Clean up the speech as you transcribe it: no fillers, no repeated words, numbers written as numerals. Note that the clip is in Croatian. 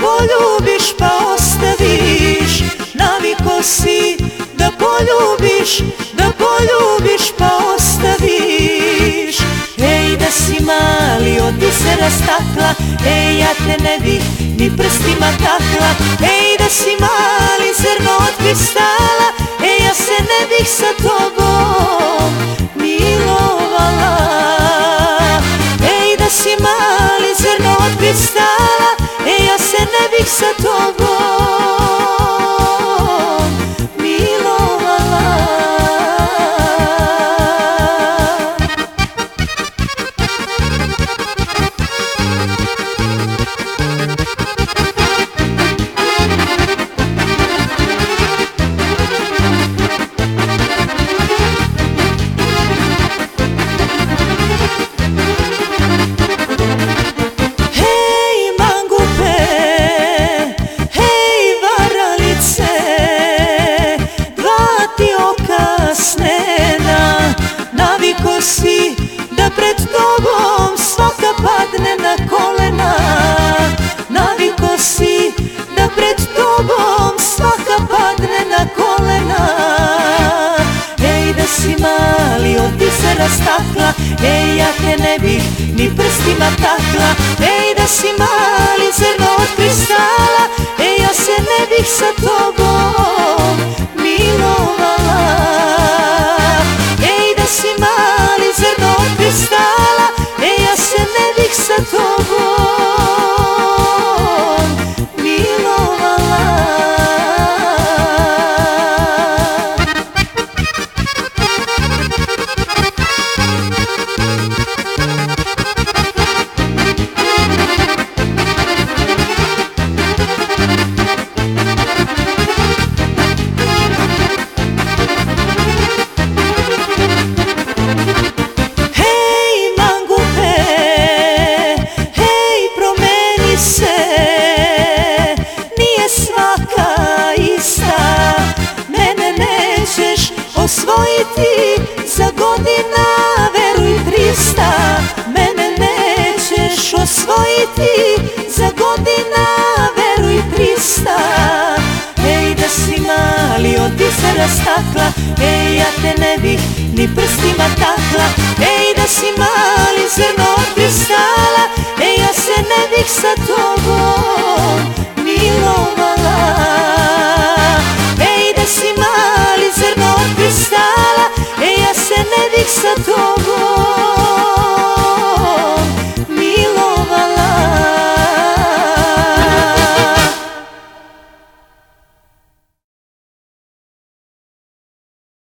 poljubiš pa ostaviš. Naviko si da poljubiš pa ostaviš. Ej, da si mali od bisera stakla, ej, ja te ne bih ni prstima takla. Ej, da si mali zrno od kristala, ej, ja se ne bih sa tobom milovala. Ej, da si mali zrno od kristala, ej, ja se ne bih sa tobom milovala. Naviko si da pred tobom svaka padne na kolena. Naviko si da pred tobom svaka padne na kolena. Ej, da si mali od bisera stakla, ej, ja te ne bih ni prstima takla. Ej, da si mali zrno od kristala, ej, ja se ne bih sa tobom milovala. Ej, da si mali zrno od kristala, ej, ja se ne bih sa tobom milovala. Osvojiti za godina, veruj 300. Mene nećeš osvojiti za godina, veruj 300. Ej, da si mali od bisera stakla, ej, ja te ne bih ni prstima takla. Ej, da si mali zrno od kristala, ej, ja se ne bih sa tobom